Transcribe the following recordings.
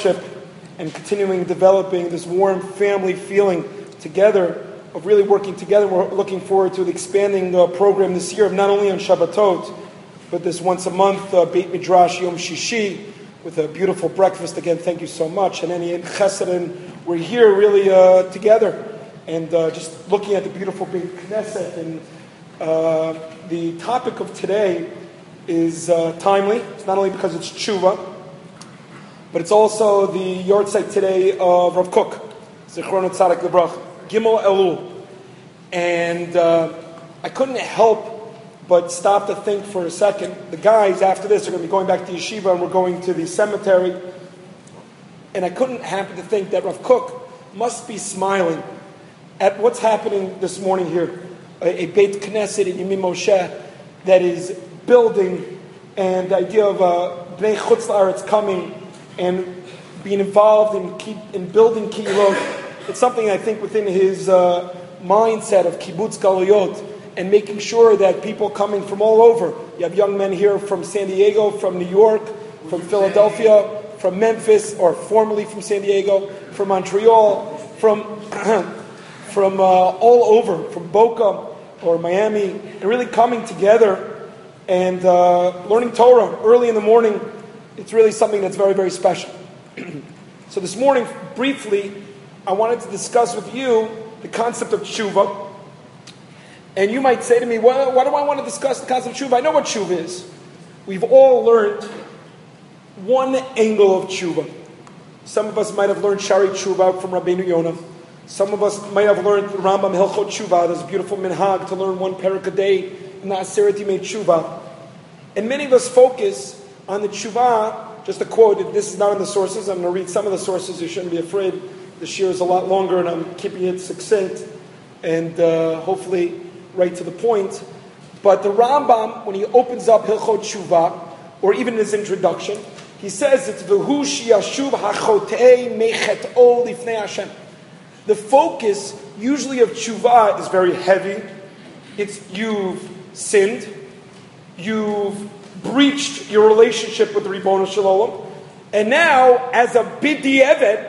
partnership and continuing developing this warm family feeling together, of really working together. We're looking forward to the expanding program this year of not only on Shabbatot, but this once a month Beit Midrash Yom Shishi with a beautiful breakfast. Again, thank you so much. And any chesed, and we're here really together and just looking at the beautiful Beit Knesset. And the topic of today is timely. It's not only because it's tshuva, but it's also the yahrzeit today of Rav Kook, Zichrono Tzadik Lebracha, Gimel Elul. And I couldn't help but stop to think for a second. The guys, after this, are going to be going back to yeshiva, and we're going to the cemetery. And I couldn't happen to think that Rav Kook must be smiling at what's happening this morning here. A Beit Knesset in Yemim Moshe that is building, and the idea of Bnei Chutz La'aretz coming and being involved in building Kehilot. It's something I think within his mindset of Kibbutz Galuyot and making sure that people coming from all over. You have young men here from San Diego, from New York, from Philadelphia, from Memphis, or formerly from San Diego, from Montreal, from all over, from Boca or Miami, and really coming together and learning Torah early in the morning. It's really something that's very, very special. So this morning, briefly, I wanted to discuss with you the concept of tshuva. And you might say to me, well, why do I want to discuss the concept of tshuva? I know what tshuva is. We've all learned one angle of tshuva. Some of us might have learned Shari Tshuva from Rabbeinu Yonah. Some of us might have learned the Rambam Hilchot Tshuva. There's a beautiful minhag to learn one parak a day in the Aseret Yimei Tshuva. And many of us focus on the tshuva. Just a quote, if this is not in the sources, I'm going to read some of the sources. You shouldn't be afraid. The shir is a lot longer, and I'm keeping it succinct and hopefully right to the point. But the Rambam, when he opens up Hilchot Tshuva, or even in his introduction, he says it's V'hu sheyashuv hachotei mechet'o lifnei Hashem. The focus usually of tshuva is very heavy. It's you've sinned, you've breached your relationship with the Ribono Shel Olam, and now as a b'di'evet,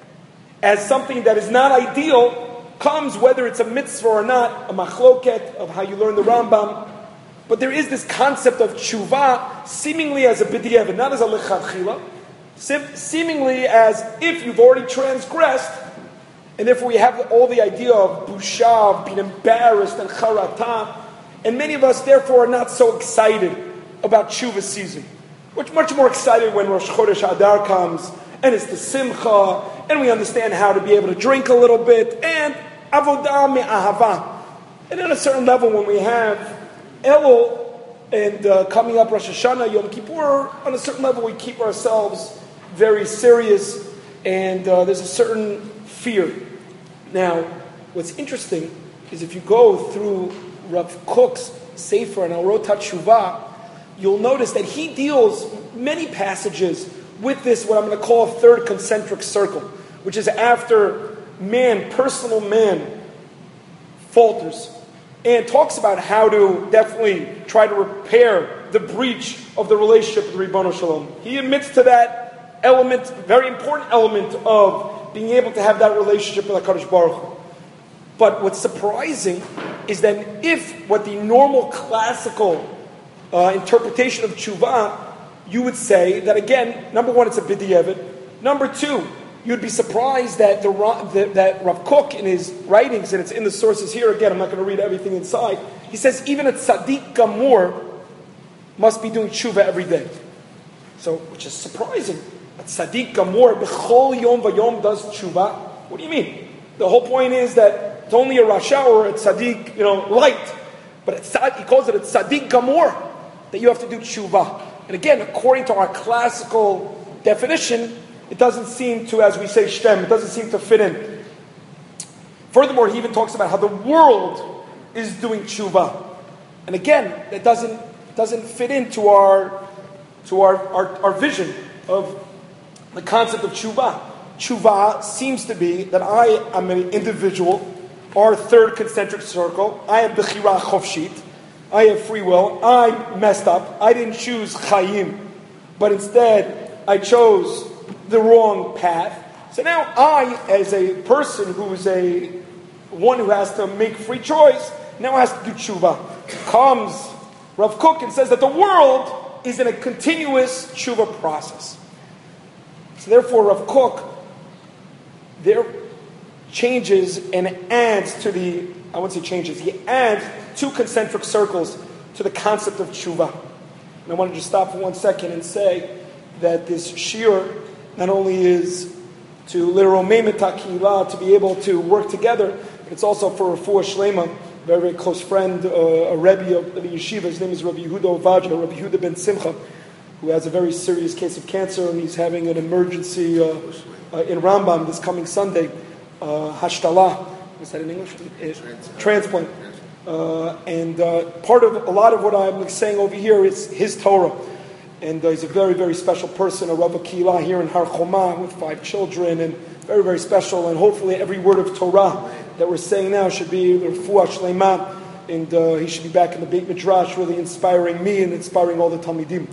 as something that is not ideal, comes, whether it's a mitzvah or not, a machloket of how you learn the Rambam. But there is this concept of tshuva seemingly as a b'di'evet, not as a lechatchila, seemingly as if you've already transgressed, and therefore we have all the idea of busha, of being embarrassed, and charata, and many of us therefore are not so excited about tshuva season. We're much more excited when Rosh Chodesh Adar comes, and it's the simcha, and we understand how to be able to drink a little bit, and avodah me'ahava. And on a certain level, when we have Elul, and coming up Rosh Hashanah, Yom Kippur, on a certain level we keep ourselves very serious, and there's a certain fear. Now, what's interesting is if you go through Rav Kook's Sefer and Orot HaTshuvah, you'll notice that he deals many passages with this, what I'm going to call a third concentric circle, which is after personal man, falters, and talks about how to definitely try to repair the breach of the relationship with Ribono Shel Olam. He admits to that element, very important element of being able to have that relationship with HaKadosh Baruch Hu. But what's surprising is that if what the normal classical interpretation of tshuva, you would say that again, number one, it's a b'di'evet. Number two, you'd be surprised that that Rav Kook in his writings, and it's in the sources here, again, I'm not going to read everything inside, he says even a tzaddik gamur must be doing tshuva every day. So, which is surprising. A tzaddik gamur b'chol yom v'yom does tshuva. What do you mean? The whole point is that it's only a rasha or a tzaddik, light. But he calls it a tzaddik gamur, that you have to do tshuva. And again, according to our classical definition, it doesn't seem to, as we say, shtem, it doesn't seem to fit in. Furthermore, he even talks about how the world is doing tshuva. And again, that doesn't fit into our vision of the concept of tshuva. Tshuva seems to be that I am an individual, our third concentric circle. I have bechira chofshit. I have free will. I messed up. I didn't choose chayim, but instead I chose the wrong path. So now I, as a person who's one who has to make free choice, now has to do tshuva. Comes Rav Kook and says that the world is in a continuous tshuva process. So therefore Rav Kook there changes and adds to the, I wouldn't say changes, he adds 2 concentric circles to the concept of tshuva. And I want to just stop for 1 second and say that this shiur not only is to literomem et hakehila, to be able to work together, but it's also for refuah shlema. Very, very close friend, a Rebbe of the yeshiva, his name is Rabbi Yehuda Ovadja, Rabbi Yehuda ben Simcha, who has a very serious case of cancer, and he's having an emergency in Rambam this coming Sunday, hashtalah, what's that in English? Transplant. And part of a lot of what I'm saying over here is his Torah. And he's a very, very special person, a Rav Kehillah here in Har Choma with 5 children, and very, very special. And hopefully every word of Torah that we're saying now should be refuah shlema, and he should be back in the Beit Midrash, really inspiring me and inspiring all the Talmidim.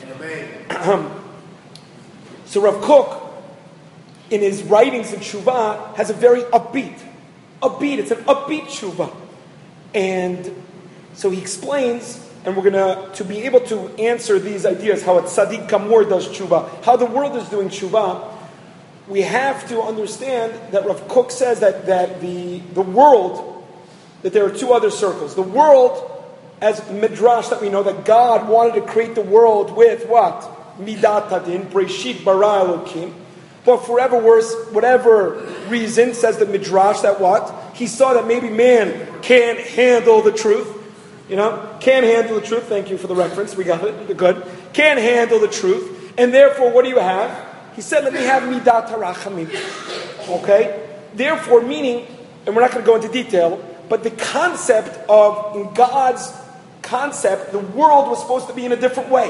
So Rav Kook, in his writings in Tshuva, has a very upbeat. It's an upbeat Tshuva. And so he explains, and we're going to be able to answer these ideas, how a tzaddik kamor does Tshuva, how the world is doing Tshuva. We have to understand that Rav Kook says that the world, that there are 2 other circles. The world, as Midrash that we know, that God wanted to create the world with what? Midat hadin, Breshit bara Elokim. But for whatever reason, says the Midrash, that what? He saw that maybe man can't handle the truth. Can't handle the truth. Thank you for the reference. We got it. Good. Can't handle the truth. And therefore, what do you have? He said, let me have Midat HaRachamim. Okay? Therefore, meaning, and we're not going to go into detail, but the concept of, in God's concept, the world was supposed to be in a different way.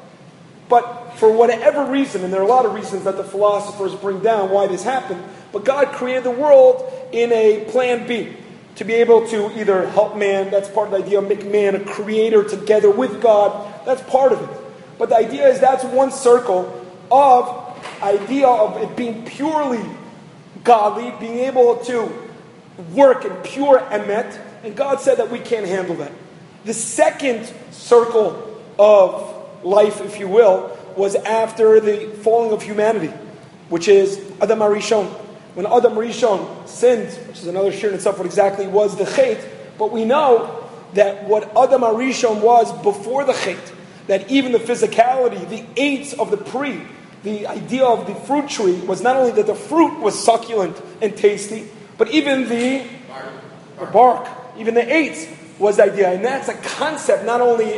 But for whatever reason, and there are a lot of reasons that the philosophers bring down why this happened, but God created the world in a plan B, to be able to either help man, that's part of the idea, make man a creator together with God, that's part of it. But the idea is that's one circle of idea of it being purely godly, being able to work in pure emet, and God said that we can't handle that. The second circle of life, if you will, was after the falling of humanity, which is Adam HaRishon. When Adam HaRishon sinned, which is another shir in itself, what exactly was the chet, but we know that what Adam HaRishon was before the chet, that even the physicality, the eights of the pri, the idea of the fruit tree was not only that the fruit was succulent and tasty, but even the bark, even the eights was the idea. And that's a concept not only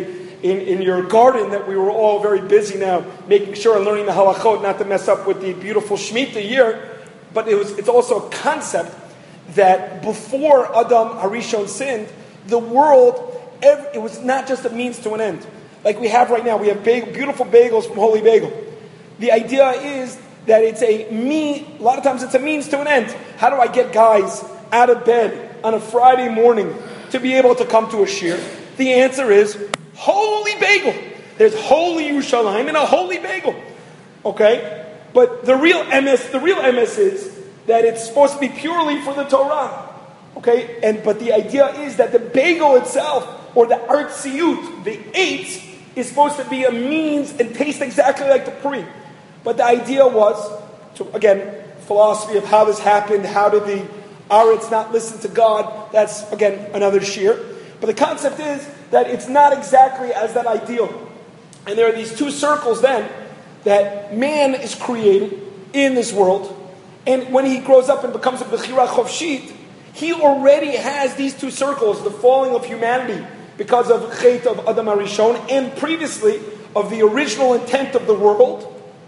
in your garden that we were all very busy now making sure and learning the halachot not to mess up with the beautiful Shemitah year, but it's also a concept that before Adam HaRishon sinned, the world, it was not just a means to an end. Like we have right now, we have beautiful bagels from Holy Bagel. The idea is that a lot of times it's a means to an end. How do I get guys out of bed on a Friday morning to be able to come to a shir? The answer is Holy Bagel. There's Holy Yerushalayim and a Holy Bagel. Okay? But the real MS is that it's supposed to be purely for the Torah. Okay? But the idea is that the bagel itself, or the artziyut, the eight, is supposed to be a means and taste exactly like the pri. But the idea was, again, philosophy of how this happened, how did the Aretz not listen to God, that's, again, another shir. But the concept is that it's not exactly as that ideal. And there are these 2 circles then, that man is created in this world, and when he grows up and becomes a Bechira Chovshit, he already has these 2 circles, the falling of humanity because of Chet of Adam HaRishon, and previously of the original intent of the world,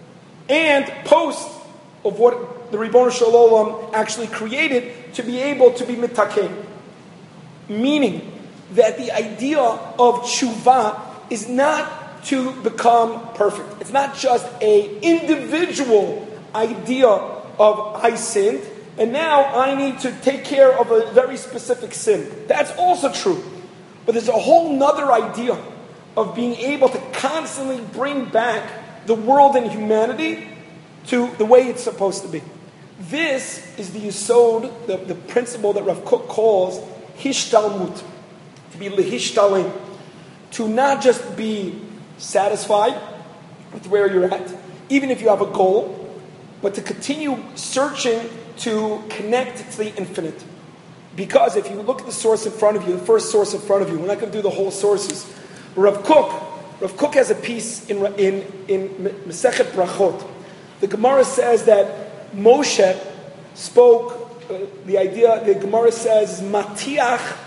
and post of what the Ribono Shel Olam actually created to be able to be mitaken. Meaning that the idea of tshuva is not to become perfect. It's not just an individual idea of I sinned, and now I need to take care of a very specific sin. That's also true. But there's a whole nother idea of being able to constantly bring back the world and humanity to the way it's supposed to be. This is the yisod, the principle that Rav Kook calls hishtalmut, to be lehishtalim, to not just be satisfied with where you're at, even if you have a goal, but to continue searching to connect to the infinite. Because if you look at the source in front of you, the first source in front of you, we're not going to do the whole sources. Rav Kook has a piece in Masechet Brachot. The Gemara says that Moshe spoke, the Gemara says, Matiach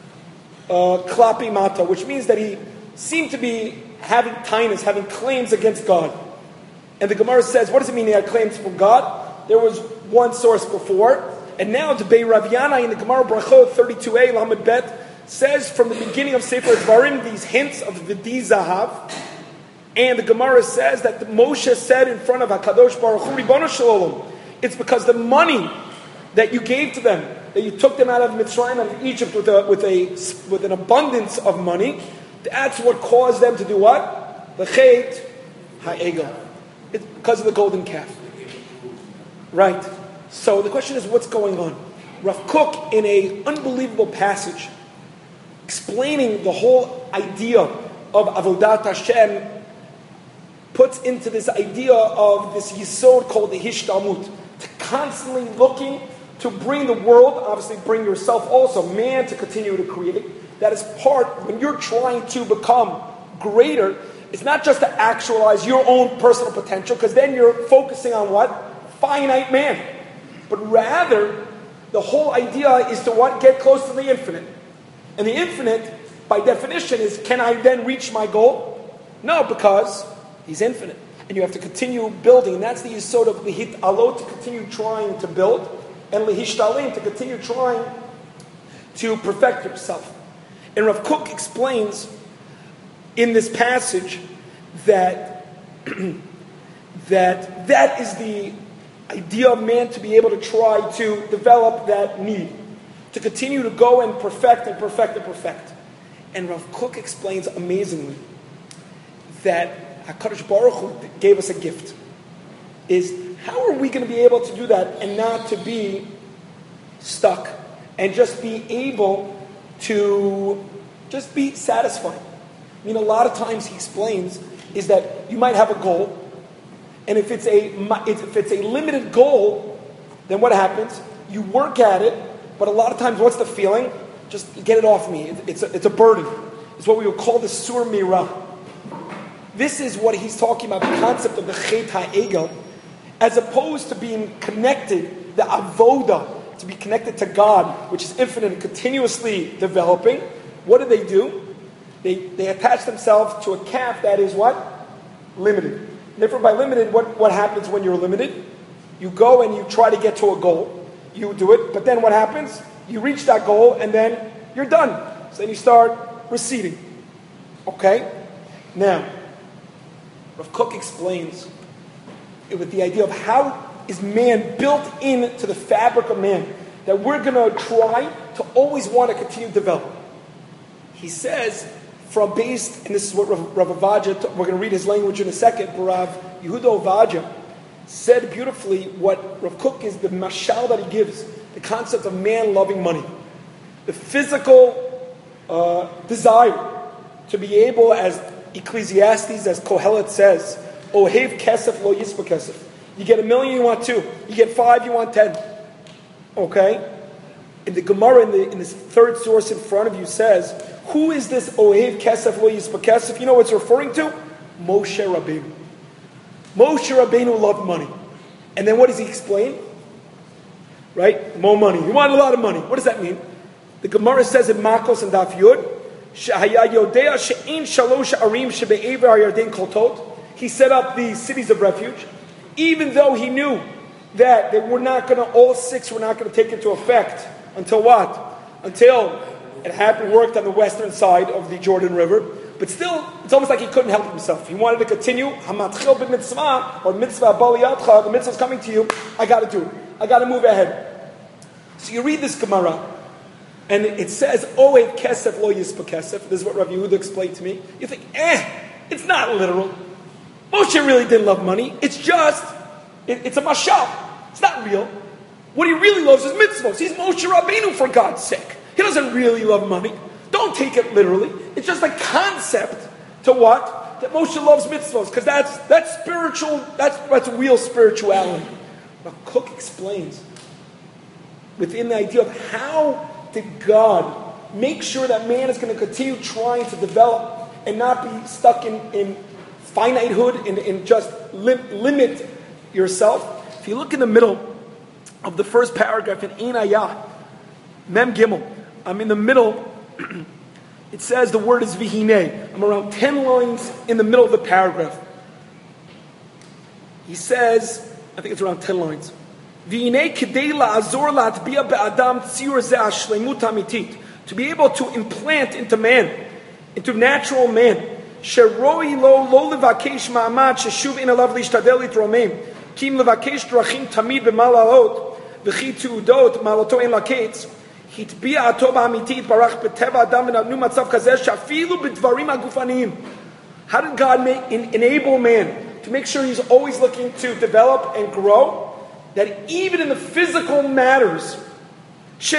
Klapi Mata, which means that he seemed to be having tainas, having claims against God. And the Gemara says, what does it mean he had claims from God? There was one source before, and now the Bei Rav Yana in the Gemara Brachot 32a Lamed Bet says from the beginning of Sefer Dvarim these hints of V'di Zahav, and the Gemara says that Moshe said in front of HaKadosh Baruch Hu, Ribono Shel Olam, it's because the money that you gave to them, that you took them out of Mitzrayim and of Egypt with an abundance of money, that's what caused them to do what? The Chet HaEgel. It's because of the golden calf. Right. So the question is, what's going on? Rav Kook, in an unbelievable passage, explaining the whole idea of Avodat Hashem, puts into this idea of this yisod called the hishtalmut, to constantly looking to bring the world, obviously bring yourself also, man, to continue to create. That is part, when you're trying to become greater, it's not just to actualize your own personal potential, because then you're focusing on what? Finite man. But rather, the whole idea is to what? Get close to the infinite. And the infinite, by definition, is, can I then reach my goal? No, because he's infinite. And you have to continue building. And that's the yisod of lihit alot, to continue trying to build, and lihishtalim, to continue trying to perfect yourself. And Rav Kook explains in this passage that that is the idea of man, to be able to try to develop that need, to continue to go and perfect and perfect and perfect. And Rav Kook explains amazingly that HaKadosh Baruch Hu gave us a gift. Is how are we going to be able to do that and not to be stuck and just be able to just be satisfied? I mean, a lot of times he explains is that you might have a goal, and if it's a limited goal, then what happens? You work at it, but a lot of times, what's the feeling? Just get it off me. It's a burden. It's what we would call the sur mirah. This is what he's talking about, the concept of the chet ha'egel, as opposed to being connected, the avoda, to be connected to God, which is infinite and continuously developing. What do? They attach themselves to a calf that is what? Limited. And therefore, by limited, what happens when you're limited? You go and you try to get to a goal. You do it, but then what happens? You reach that goal, and then you're done. So then you start receding. Okay? Now, Rav Kook explains it with the idea of how is man built into the fabric of man, that we're going to try to always want to continue to develop. He says, and this is what Rav Avadia, we're going to read his language in a second, but Rav Yehuda Avadia said beautifully what Rav Kook is the mashal that he gives, the concept of man loving money. The physical desire to be able, as Ecclesiastes, as Kohelet says, Ohev kesef lo yispa kesef. You get 1 million, you want 2. You get 5, you want 10. Okay? In the Gemara, in this third source in front of you says, who is this Ohev kesef lo yispa kesef? You know what it's referring to? Moshe Rabbeinu. Moshe Rabbeinu loved money. And then what does he explain? Right? More money. He wanted a lot of money. What does that mean? The Gemara says in Makos and Daf Yud, he set up the cities of refuge, even though he knew that all 6 were not going to take into effect until what? Until it worked on the western side of the Jordan River. But still, it's almost like he couldn't help himself. He wanted to continue. Hamatchil b'mitzvah, or mitzvah baliyatcha, the mitzvah's coming to you. I got to do it. I got to move ahead. So you read this Gemara, and it says, Oed kesef lo yispa kesef. This is what Rav Yehuda explained to me. You think, it's not literal. Moshe really didn't love money. It's just It's a mashal. It's not real. What he really loves is mitzvos. He's Moshe Rabbeinu, for God's sake. He doesn't really love money. Don't take it literally. It's just a concept to what? That Moshe loves mitzvos, because that's spiritual, that's real spirituality. But Kook explains within the idea of how did God make sure that man is going to continue trying to develop and not be stuck in finitehood and just limit yourself. If you look in the middle of the first paragraph in Ein Ayah, Mem Gimel, I'm in the middle. It says the word is Vihine. I'm around 10 lines in the middle of the paragraph. He says, I think it's around 10 lines. Vihine kidei la'azor la'atbiya be'adam tzir ze'ah shleimut hamitit. To be able to implant into man, into natural man, sheroi lo levakesh ma'amad sheshuv in alav lishtadel litromem, kim levakesh drachim tamid b'malalot, v'chi tu'udot malato en laketz, hitbiya ato ba'amitit barach b'teva adam v'natnu matzav kazeh shafilu b'dvarim hagufaniyim. How did God enable man to make sure he's always looking to develop and grow? That even in the physical matters, we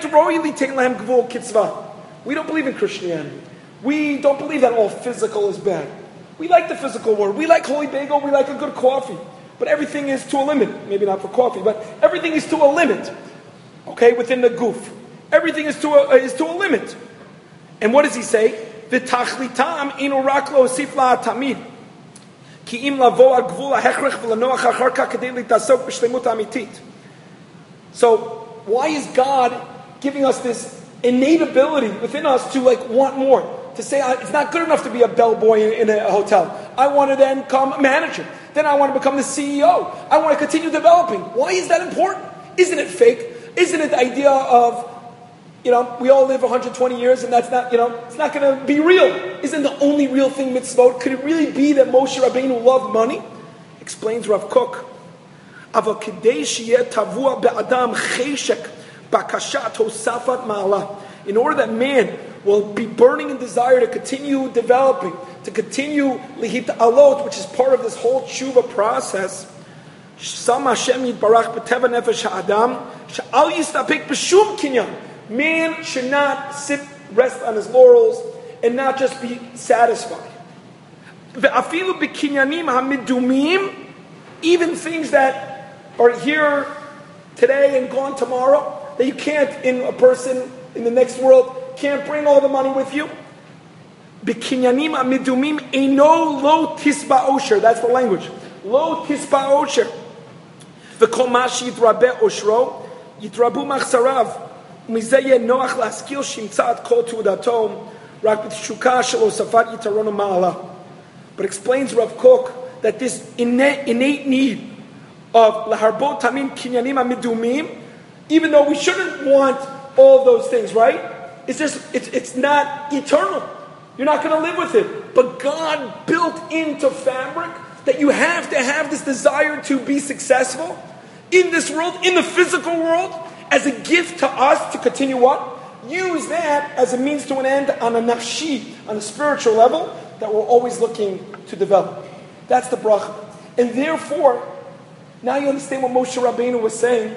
don't believe in Christianity. We don't believe that all physical is bad. We like the physical world. We like holy bagel. We like a good coffee. But everything is to a limit. Maybe not for coffee, but everything is to a limit. Okay, within the goof. Everything is to a limit. And what does he say? V'tachlitam inu rak lo osif la'atamid. Ki im lavo al gvul ha'hechrech v'lanoach acharka kedei litasok b'shlemut amitit. So, why is God giving us this innate ability within us to want more? To say, it's not good enough to be a bellboy in a hotel. I want to then become a manager. Then I want to become the CEO. I want to continue developing. Why is that important? Isn't it fake? Isn't it the idea of, we all live 120 years and that's not, it's not going to be real. Isn't the only real thing mitzvot? Could it really be that Moshe Rabbeinu loved money? Explains Rav Kook. In order that man will be burning in desire to continue developing, to continue lihit alot, which is part of this whole tshuva process, man should not rest on his laurels and not just be satisfied. Even things that are here today and gone tomorrow, that you can't, in a person in the next world, can't bring all the money with you. B'kinyanim amidumim eino lo tisba osher. That's the language. Lo tisba osher. V'kol mashi yitrabe oshro, yitrabu machsarav. Umizeh yeh noach laskil shimtzat kol tu'udatom, rak b'tshuka shelo safat yitaron ma'ala. But explains Rav Kook that this innate need of laharbot tamim kinyanim amidumim, even though we shouldn't want all those things, right? It's not eternal. You're not going to live with it. But God built into fabric that you have to have this desire to be successful in this world, in the physical world, as a gift to us to continue what? Use that as a means to an end on a nafshi, on a spiritual level, that we're always looking to develop. That's the bracha. And therefore, now you understand what Moshe Rabbeinu was saying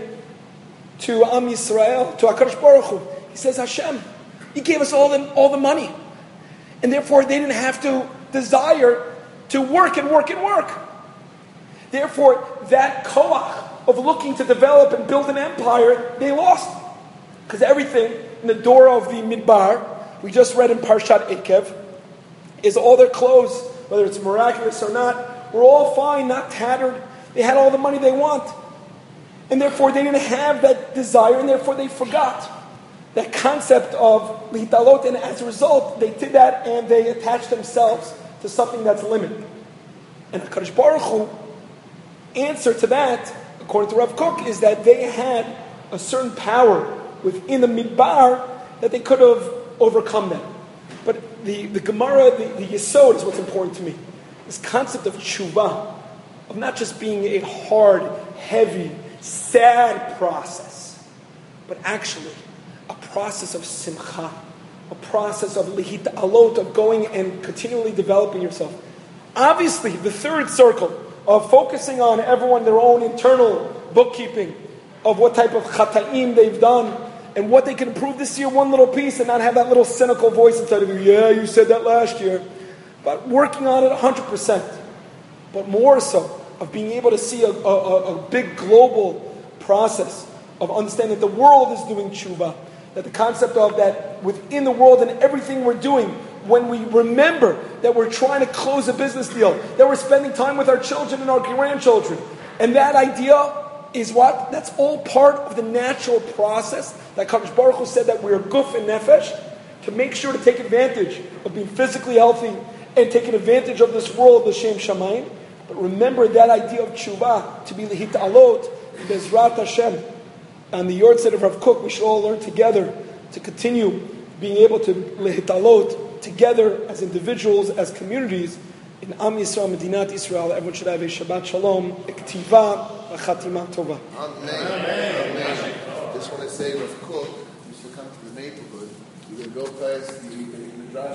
to Am Yisrael, to HaKadosh Baruch Hu. He says, Hashem, you gave us all the money. And therefore, they didn't have to desire to work and work and work. Therefore, that koach of looking to develop and build an empire, they lost. Because everything in the door of the Midbar, we just read in Parshat Ekev, is all their clothes, whether it's miraculous or not, were all fine, not tattered. They had all the money they want. And therefore they didn't have that desire, and therefore they forgot that concept of lihitalot, and as a result, they did that and they attached themselves to something that's limited. And HaKadosh Baruch Hu answer to that, according to Rav Kook, is that they had a certain power within the Midbar that they could have overcome that. But the Gemara, the Yesod is what's important to me. This concept of tshuva, of not just being a hard, heavy, sad process, but actually a process of simcha, a process of lihit alot, of going and continually developing yourself. Obviously, the third circle, of focusing on everyone their own internal bookkeeping of what type of chata'im they've done and what they can improve this year, one little piece, and not have that little cynical voice inside of you, yeah, you said that last year. But working on it 100%. But more so, of being able to see a big global process of understanding that the world is doing tshuva, that the concept of that within the world and everything we're doing, when we remember that we're trying to close a business deal, that we're spending time with our children and our grandchildren, and that idea is what? That's all part of the natural process that Kadosh Baruch Hu said that we're guf and nefesh, to make sure to take advantage of being physically healthy and taking advantage of this world, the Shem Shamayim. But remember that idea of tshuva, to be lehit'alot, Bezrat Hashem. On the Yortzeit of Rav Kook, we should all learn together to continue being able to lehit'alot together as individuals, as communities, in Am Yisrael, Medinat Yisrael. Everyone should have a Shabbat Shalom, Ektiva, Chatima Tova. Amen. Just want to say, Rav Kook, you should come to the neighborhood. You're going to go past the